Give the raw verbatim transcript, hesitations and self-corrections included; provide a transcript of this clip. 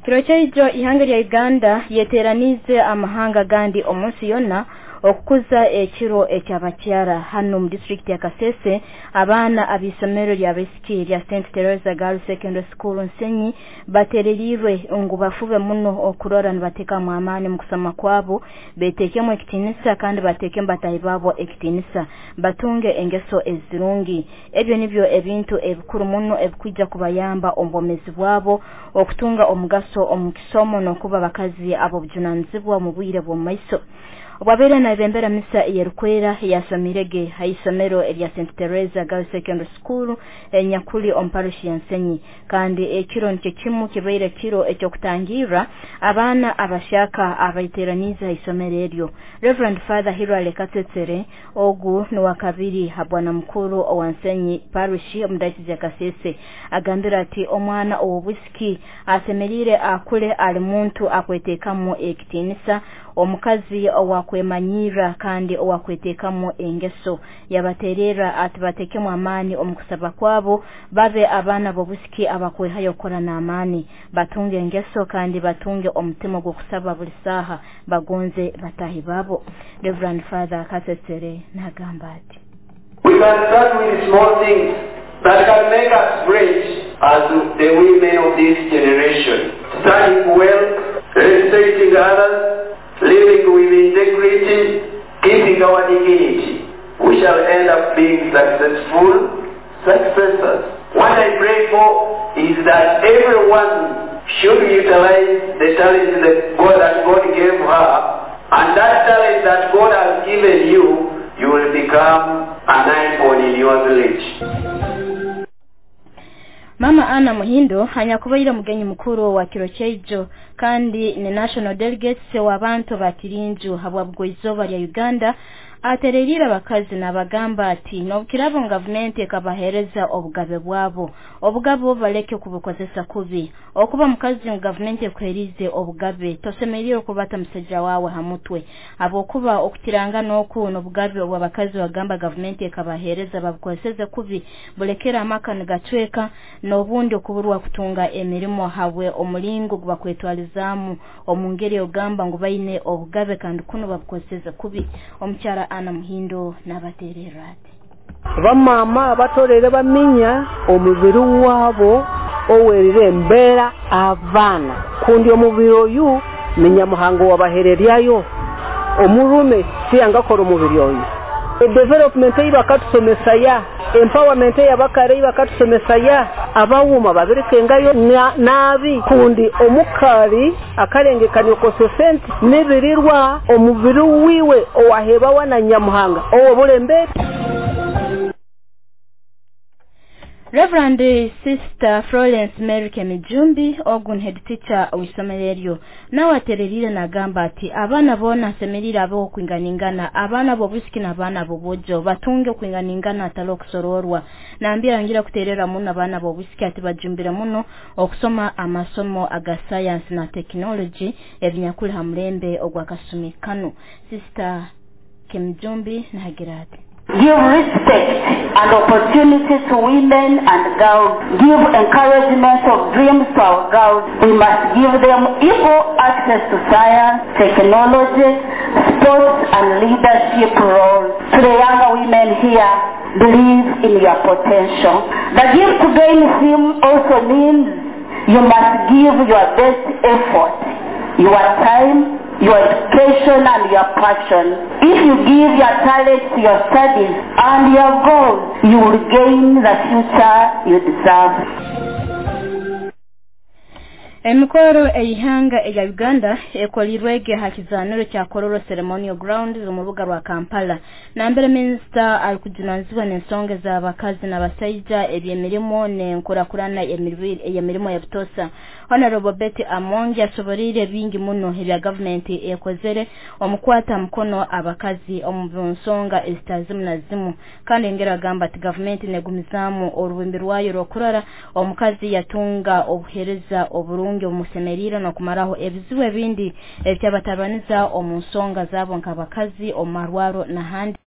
Kirochaijo ihanga lya Uganda yeteranize amahanga gandi omunsi yonna okukuza ekiro ekyabakyara hano mu district ya Kasese. Abana abisomero lya Besiki lya Saint Teresa Girls Secondary School Nsenyi batererirwe ngo bafube muno okurora nibateka mu amani mu kusoma kwabo, beteke mu ekitinisa kandi bateke mbatayi babo ekitinisa, batunge engeso ezirungi. Ebyo nibyo ebintu ebikuru muno ebikwijja kubayamba ombomezi bwabo okutunga omugaso omukisomo nokuba bakazi abo bujunanzibwa mu bwire bwo maiso. Obabera na bembera misa yerukwera yasomirege haisomero elya Saint Teresa Girls Secondary School enyakuli omparushi Nsenyi, kandi ekiro nke kimu kibaire kiro ekyokutangira abana abashaka abaiteraniza isomero eryo. Reverend Father Hirale Katsetsere ogu no wakabiri habwana mukuru wa Nsenyi parish omudayisizi ya Kasese agambira ati omwana obwisiki asemerire akule ali muntu akwetekamu ekitinisa, omukazi owakwemanyira kandi owakwetekamu engeso. Yabaterera ati batekemu amani omukusaba kwabo, babe abana bobusiki abakwehayo kola na amani, batunge engeso kandi batunge omutima gwokusaba buli saha, bagonze batahi babo. Reverend Father Kasetsere nagamba ati, we can start with small things that can make us great as the women of this generation. Studying well, respecting others, living with integrity, keeping our dignity. We shall end up being successful successors. What I pray for is that everyone should utilize the talent that God, that God gave her, and that talent that God has given you, you will become an icon in your village. Mama Anna Muhindo hanyakubaira mugenyi mukuru wa Kirochaijo kandi ni national delegates w'abantu bakirinju habwabwo izoba lya Uganda atererira bakazi nabagamba ati nobukirabo government ekabahereza obugabe bwabo, obugabe baleke kubukozesa kubi, okuba mukazi government ekwerize obugabe tosemerire okubata musajja wawe hamutwe, abokuba okutiranga n'oku n'obugabe obwabakazi bagamba government ekabahereza babukozese kubi, bulekera amaka nigacweka n'obundi okuburwa kutunga emirimo hawe omulingo gwakwetwalizamu omungeri ogamba ngo bayine obugabe kandi kuno babukozese kubi. Omukyara Ana Muhindo nabaterera ati, bamama abatorere baminya omubiri wabo owerire mbera abana kundi omubiri oyu menya muhango wabahereryayo omurume siyanga kora omubiri oyu. Development ibakatusomesa ya empowerment yabakare ibakatusomesa ya abawuma babirekengayo nabi kundi omukari akarengekanya kosesent nibirirwa omubiri wiwe owaheba wana nyamuhanga owo bulembere. Reverend Sister Florence Mary Kemijumbi ogun head teacher wisomereryo nawatererire nagamba ati abana bona semerira abo kwinganingana, abana bobusiki na abana bobojo batunge kwinganingana atalokusororwa. Nambira ngira kuterera muno abana bobusiki ati bajumbira muno okusoma amasomo aga science na technology ebinyakuli hamlembe ogwakasumikano. Sister Kemijumbi nagira ati, give respect and opportunity to women and girls. Give encouragement of dreams to our girls. We must give them equal access to science, technology, sports and leadership roles. To the younger women here, believe in your potential. The gift to gain him also means you must give your best effort, your time, your education and your passion. If you give your talent to your studies and your goals, you will gain the future you deserve. Emikoro eihanga eya Uganda ekolirwege hakizaniro kya Kororo Ceremonial Grounds mu rubuga rwa Kampala. Nambere Minister alikujunanziwa n'ensonga z'abakazi n'abasajja ebyemirimo n'enkurakurana emirimo ya butosa. Honorable Betty Amongi asoborire bingi muno ebya government ekozere omukwata mukono abakazi omunsonga ezitazimu na zimu, kandi ngera gamba ati government negumizamu orubimbi rwayo rokurara omukazi yatunga obuhereza oburungi omusemerira no kumaraho ebiziwe bindi ebyabatabaniza omunsonga zabo nk'abakazi omarwaro na handi.